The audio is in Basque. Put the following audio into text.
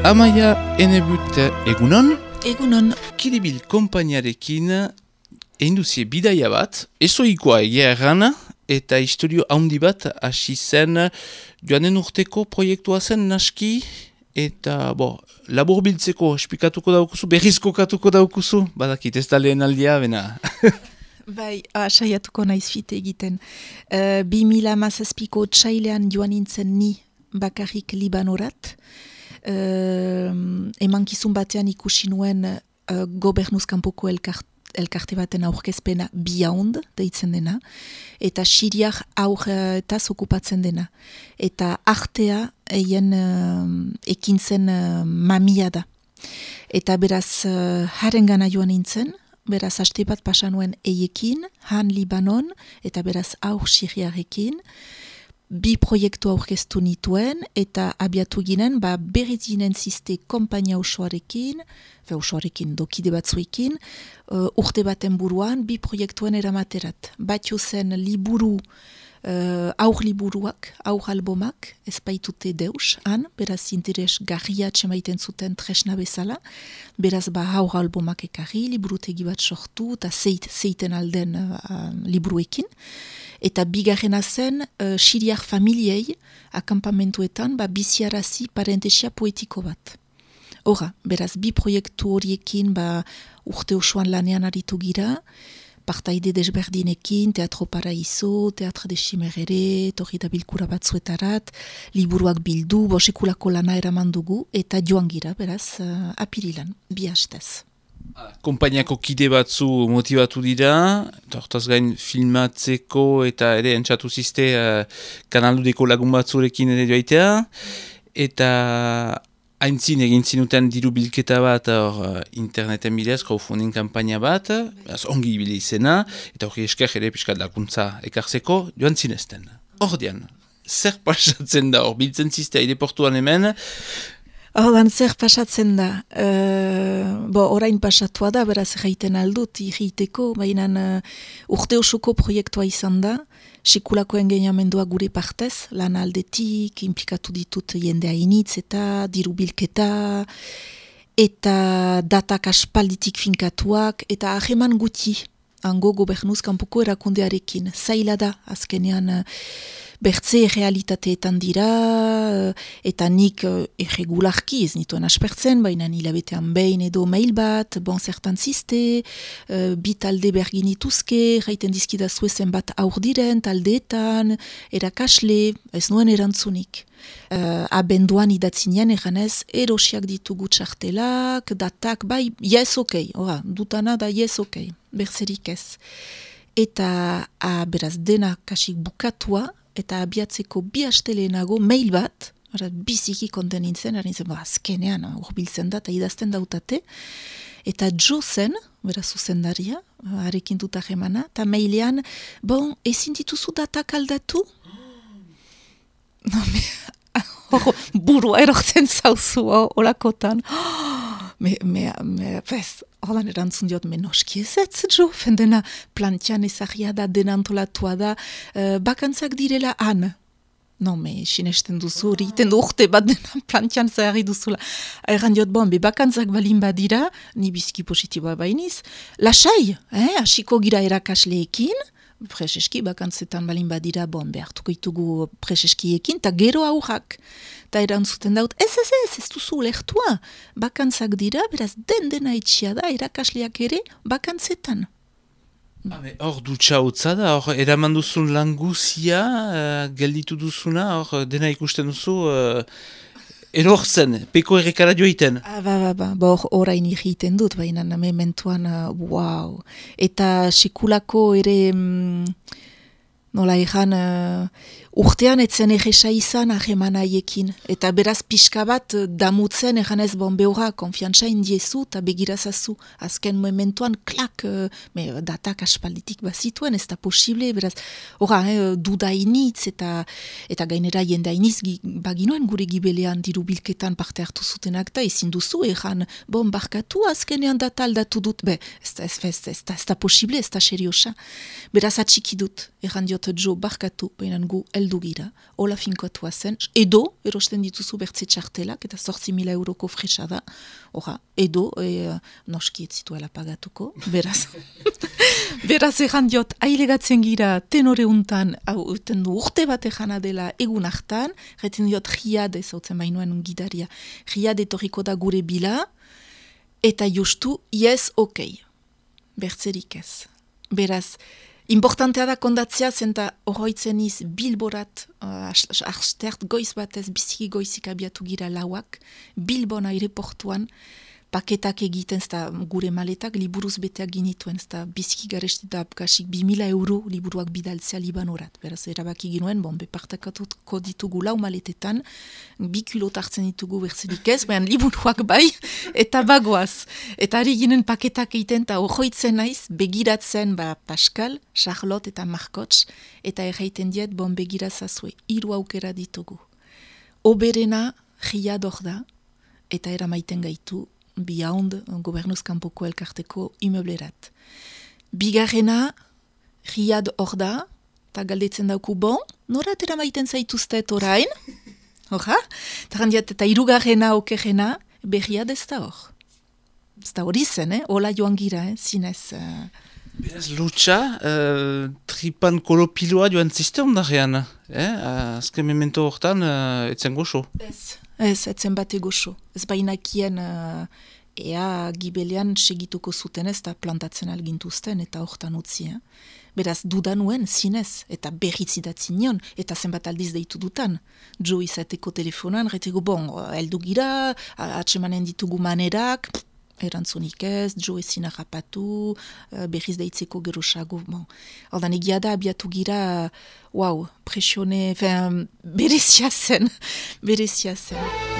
Amaia Enebut egunon. Egunon. Kiribil konpainiarekin einduzie bidaia bat, ezoikoa egia erran, eta historio handi bat hasi zen joanen urteko proiektua zen naski, eta labur biltzeko esplikatuko daukuzu, berriz kokatuko daukuzu, badakit ez da lehen aldia, bena. Bai, saiatuko naiz fite egiten. 2017ko otsailean joan nintzen ni bakarrik Libanorat. Emankizun batean ikusi nuen gobernuz kanpoko elkarte baten aurkezpena Beyond deitzen dena, eta Siriak aurretaz okupatzen dena. Eta artea eien ekintzen mamia da. Eta beraz harengana joan nintzen, beraz haste bat pasa nuen eiekin, han Libanon, eta beraz aur Siriarekin, bi proiektu aurkeztu nituen, eta abiatu ginen, berriz ginen ziste kompainia osoarekin, dokide batzuekin, urte baten buruan, bi projektuen eramaterat. Batio zen liburu, aur liburuak, aur albomak, ez baitute deus, han, beraz interes garria txemaiten zuten tresna bezala, beraz aur albomak ekarri, liburutegi bat sortu, eta zeiten alden liburuekin, eta bigarrena zen Siriak familiei akampamentuetan biziarazi parentesia poetiko bat. Hora, beraz, bi proiektu horiekin urte osoan lanean aritu gira, partaide desberdinekin, Teatro Paraiso, Teatro de Chimerere, torri da bilkura batzuetarat, liburuak bildu, sekulako lana eraman dugu, eta joan gira, beraz, apirilan, bi hastez. Konpainiako kide batzu motivatu dira, eta hortaz gain filmatzeko eta ere entzatu ziste kanaldudeko lagun batzurekin ere joaitea, eta haintzin egin zinuten diru bilketa bat interneten bidez, crowdfunding kampaina bat, ongi ibili izena, eta hori esker ere pixkat laguntza ekartzeko joan zinezten. Ordean, zer pasatzen da, hor biltzen ziste aireportuan hemen, Hordan zer pasatzen da, orain pasatua da, beraz egiten aldut, irriteko, baina urte osoko proiektua izan da, sekulako engeniamendua gure partez, lan aldetik, implikatu ditut jendea initz eta diru bilketa, eta datak aspalditik finkatuak, eta aheman guti, hango gobernuz kanpoko erakundearekin, zaila da, azkenean, bertze realitateetan dira, eta nik irregularki ez nituen aspertzen, baina hilabetean behin edo mail bat, zertan ziste, bi talde bergin ituzke, jaiten dizkidazu zenbat aur diren, taldeetan, erakasle, ez nuen erantzunik. Abenduan idatzinean eganez, erosiak ditugu txartelak, datak, yes okei, dutana da yes okei, berzerik ez. Eta beraz dena kasik bukatua, eta abiatzeko bi astelenago mail bat, biziki konten nintzen, azkenean urbiltzen da, eta idazten dautate, eta Jo zen, beraz zuzendaria, harekin dut ahemana, eta mailean, ezin dituzu datak aldatu? Burua erortzen zauzu, olakotan. Holan erantzun diot, noski ez Jo, fendena plantian ezagia da, denantolatua da, bakantzak direla han. Sinesten duzu, hori iten du urte bat dena plantian zahari duzula. Eran diot, bakantzak balin badira, ni bizki positiboa bainiz, lasai, hasiko gira erakasleekin, preseski bakantzetan balin badira, behartuko itugu preseskiekin, eta gero aurrak. Eta erantzuten daut, ez duzu lehtua, bakantzak dira, beraz dena itxia da, erakasleak ere bakantzetan. Hor dutxa hotza da, hor eraman duzun languzia, gelditu duzuna, hor dena ikusten duzu, erortzen, peko errekara joiten. Hor orain irriten dut, baina mementuan, wow. Eta sekulako ere, nola egan, urtean etzen egesa izan aheman haiekin. Eta beraz pixka bat damutzen eganez behora konfiantza indiezu eta begirazazu. Azken momentuan klak, datak aspalditik bazituen, ez da posible, beraz, duda initz eta gainera jende initz baginoen gure gibelean diru bilketan parte hartu zutenak da, ezin duzu egan, barkatu azkenean data aldatu dut, ez da posible, ez da seriosa. Beraz atxiki dut, egan diot Jo barkatu, baina gu heldu gira, hola finkotua zen, edo, erosten dituzu bertze txartelak, eta 8.000 euroko fresa da, edo, noski ez zituela pagatuko, beraz. Beraz egan diot, ailegatzen gira tenore untan, urte bat egana dela egun hartan, gaiten diot Riad, ez hautzen bainoen gidaria, Riad etorriko da gure bila, eta justu, yes, okei. Bertzerik ez. Beraz, importantea da kondatzea, zenta horroitzen iz Bilborat, astert goiz batez, biziki goizik abiatu gira lauak, Bilbon aireportuan, paketak egiten, zta gure maletak liburuz beteak ginituen, zta biziki garestita apkasik 2.000 euro liburuak bidaltzea Libanorat. Beraz, erabaki ginuen, bepartakatuko ditugu lau maletetan, 2 kilot hartzen ditugu bertzerik ez, baina liburuak bai, eta bagoaz. Eta ari ginen paketak egiten, eta horroitzen naiz, begiratzen, Pascal, Charlotte eta Markotx, eta erraiten diet, begirazazue, 3 aukera ditugu. Oberena, Riad hor da, eta eramaiten gaitu, Beyond, Gobernuz kanpoko elkarteko imeblerat. Bigarrena, Riad hor da, eta galdetzen dauku, norat eramaiten zaituztet orain? Eta hirugarrena, okerrena, Riad ez da hor. Ez da hori zen, hola joan gira, zinez. Beraz, lutsa, tripan kolopiloa joan ziste ondarean, azken memento hortan, etzen goxo. Ez, etzen bate goxo. Ez bainakien ea gibelean segituko zuten ez, eta plantatzen algintuzten, eta hortan utzi. Beraz, dudanuen zinez, eta berriz idatzi nion, eta zenbat aldiz deitu dutan. Jo izateko telefonan, retego, heldu gira, atsemanen ditugu manerak, erantzunik ez, jo ezin harrapatu, berriz deitzeko gerosago. Ordan egia da, abiatu gira, presione, berezia zen.